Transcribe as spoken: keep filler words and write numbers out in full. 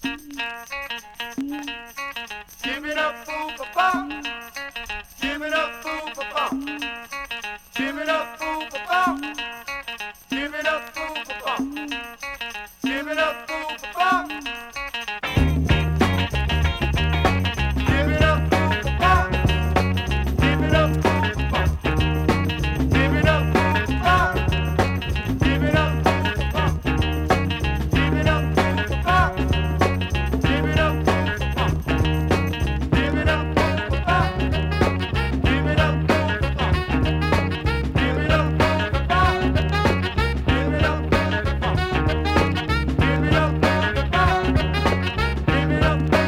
Give it up, fool for bum. Give it up, fool for bum. Give it up, fool for bum. Give it up, fool for bum. Give it up, fool for bum. Give it up, fool for bum. Give it up, fool for bum. Give it up, fool for bum. Give it up, fool for bum. Give it up, fool for bum. Give it up, fool for bum. Give it up, fool for bum. Give it up, fool for bum. Give it up, fool for bum. Give it up, fool for bum. Give it up, fool for bum. Give it up, fool